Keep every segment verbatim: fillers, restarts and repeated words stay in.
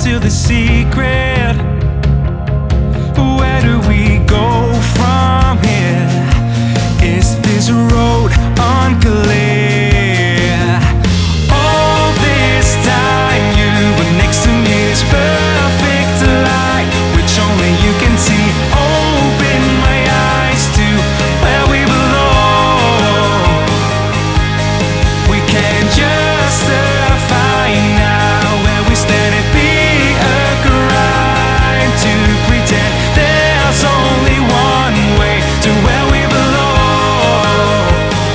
still the secret. Where do we go from here? Is this road unclear? All this time you were next to me, this perfect light, which only you can see. Open my eyes to where we belong. We can't justify now where we stand. It'd be a crime to pretend there's only one way to where we belong.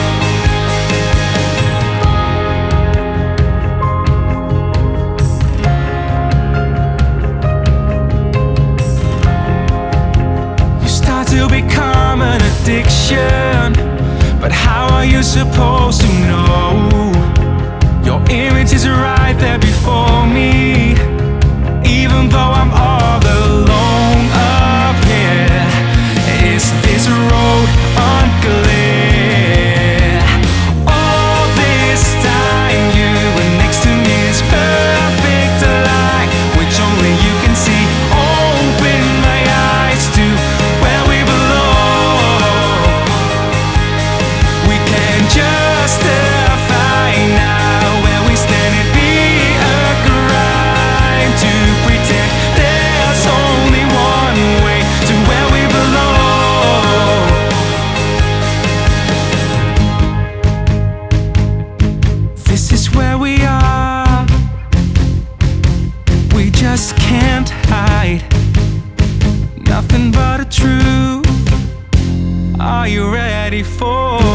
You start to become an addiction, but how are you supposed to know? Your image is right there before me, even though I'm all alone up here. Is this road unclear? All this time you were next to me, this perfect light, which only you can see. Open my eyes to where we belong. We can't justify now where we stand. It'd be a crime to pretend there's only one way to where we belong. This is where we are. We just can't hide. Nothing but the truth. Are you ready for